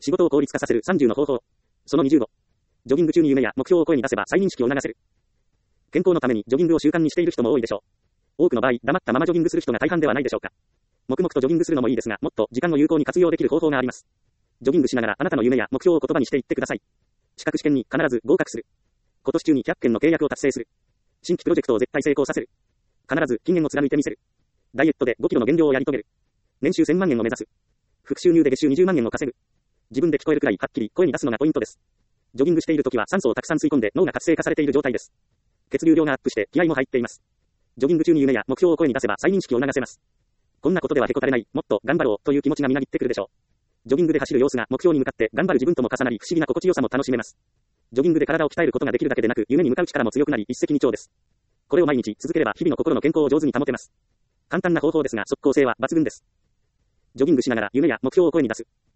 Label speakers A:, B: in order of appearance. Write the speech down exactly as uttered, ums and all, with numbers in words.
A: 仕事を効率化させるさんじゅうの方法。そのにじゅうご。ジョギング中に夢や目標を声に出せば再認識を促せる。健康のためにジョギングを習慣にしている人も多いでしょう。多くの場合、黙ったままジョギングする人が大半ではないでしょうか。黙々とジョギングするのもいいですが、もっと時間を有効に活用できる方法があります。ジョギングしながらあなたの夢や目標を言葉にしていってください。資格試験に必ず合格する。今年中にひゃっけんの契約を達成する。新規プロジェクトを絶対成功させる。必ず期限を貫いてみせる。ダイエットでごキロの減量をやり遂げる。年収せんまんえんを目指す。副収入で月収にじゅうまんえんを稼ぐ。自分で聞こえるくらいはっきり声に出すのがポイントです。ジョギングしているときは酸素をたくさん吸い込んで脳が活性化されている状態です。血流量がアップして気合も入っています。ジョギング中に夢や目標を声に出せば再認識を促せます。こんなことではへこたれない、もっと頑張ろうという気持ちがみなぎってくるでしょう。ジョギングで走る様子が目標に向かって頑張る自分とも重なり不思議な心地よさも楽しめます。ジョギングで体を鍛えることができるだけでなく夢に向かう力も強くなり一石二鳥です。これを毎日続ければ日々の心の健康を上手に保てます。簡単な方法ですが即効性は抜群です。ジョギングしながら夢や目標を声に出す。